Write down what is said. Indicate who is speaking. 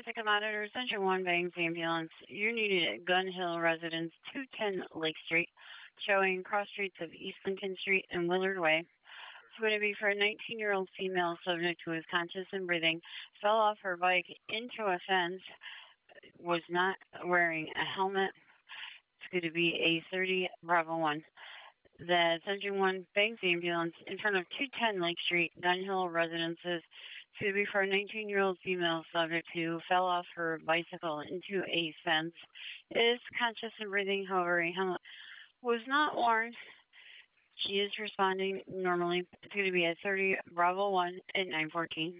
Speaker 1: Ithaca Monitor, Central 1 Bangs Ambulance. You're needed at Gun Hill Residence, 210 Lake Street, showing cross streets of East Lincoln Street and Willard Way. It's going to be for a 19-year-old female subject who is conscious and breathing, fell off her bike into a fence, was not wearing a helmet. It's going to be a 30 Bravo 1. The Central 1 Banks Ambulance in front of 210 Lake Street, Gun Hill Residences. It's going to be for a 19-year-old female subject who fell off her bicycle into a fence. Is conscious and breathing, however, a helmet was not worn. She is responding normally. It's going to be a 30 Bravo 1 at 9:14.